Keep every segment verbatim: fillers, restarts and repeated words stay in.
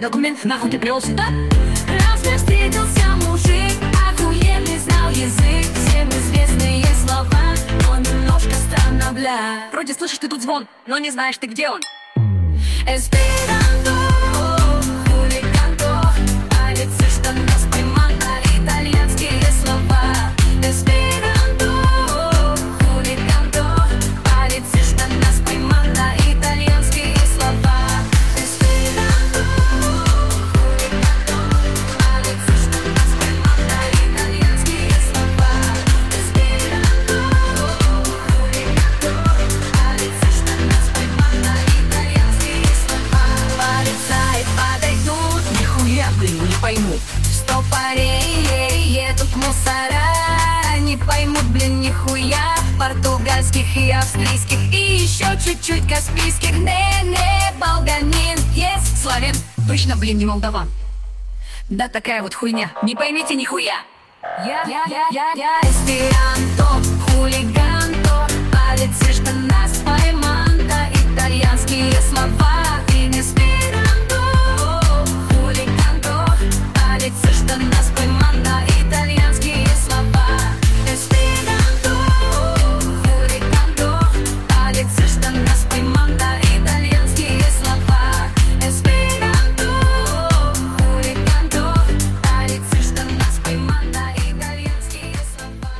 документ, нахуй ты привел сюда? Раз мне встретился мужик, охуенный, знал язык, всем известные слова, но немножко странно, бля. Вроде слышишь ты тут звон, но не знаешь ты, где он. Эсперанто, хулиганто, палец и что нас поймал на итальянские слова. Эсперанто, хулиганто, палец и что нас поймал на итальянские слова. Эсперанто, хулиганто, палец и что нас поймал на итальянские слова. Эсперанто, хулиганто, палец и что нас поймал на итальянские слова. Полицаи подойдут, нихуя, блин, не поймут. Стопорей едут мусора, не поймут, блин, нихуя. Португальских и австрийских, и еще чуть-чуть каспийских. Не-не, болганин, есть славян, точно, блин, не молдаван. Да такая вот хуйня, не поймите нихуя. Я, я, я, я, я, эсперанто, хулиганто, палец и что нас поймал на итальянские слова. И не эсперанто, хулиганто, палец и что нас поймал на итальянские слова. Эсперанто, хулиганто, палец и что нас поймал на итальянские слова. Эсперанто, хулиганто, палец и что нас pойmал на итальянские слова.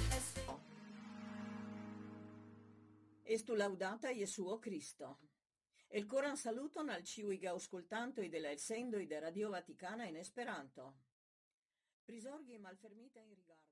Estu laudata Jesuo Cristo. El coran saluton al ciui gauscultantoi de la elsendoi de Radio Vaticana in Esperanto. Prisorgi malfermita in rigardo.